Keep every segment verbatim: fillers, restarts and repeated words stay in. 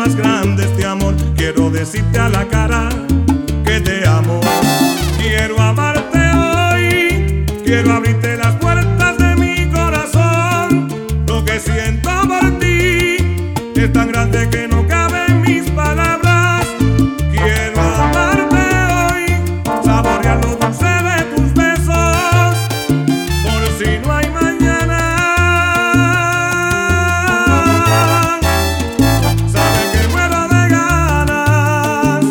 más grande este amor. Quiero decirte a la cara que te amo. Quiero amarte hoy, quiero abrirte las puertas de mi corazón. Lo que siento por ti es tan grande que no cabe en mis palabras. Quiero amarte hoy, saborear lo dulce de tus besos, por si no hay mañana. Sabes que muero de ganas.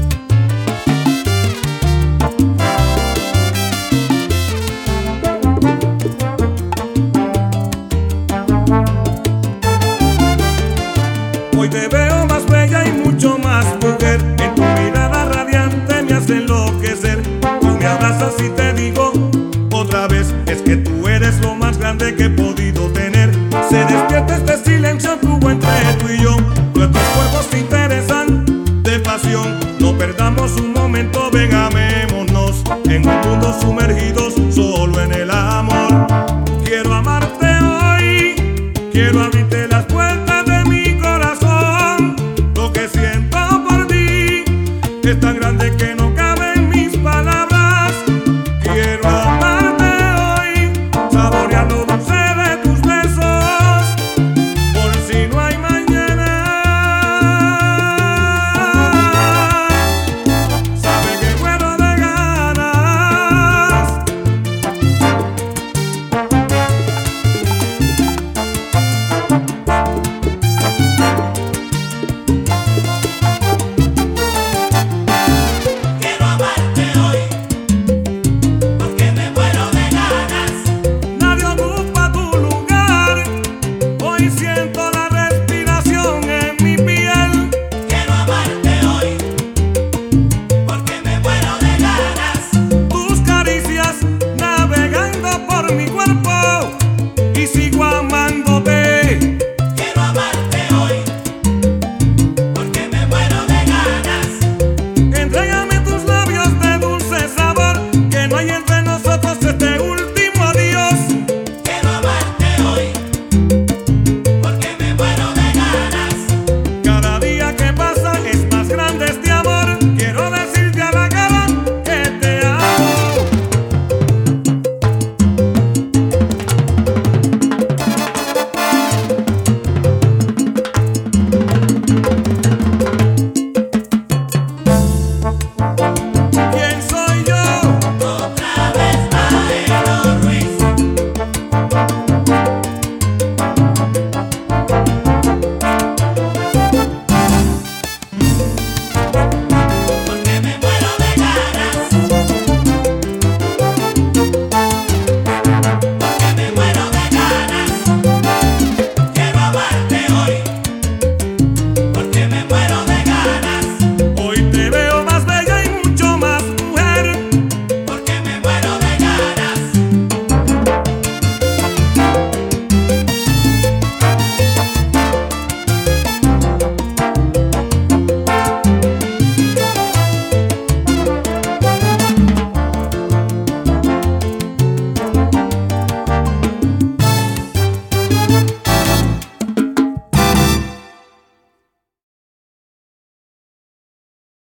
Hoy te veo más bella y mucho más mujer. En tu mirada radiante me hace enloquecer. Tú me abrazas y te digo otra vez, es que tú eres lo más grande que he podido tener. Se despierta este silencio que hubo entre tú y yo. Nuestros cuerpos se interesan de pasión. No perdamos un momento, ven, amémonos en un mundo sumergidos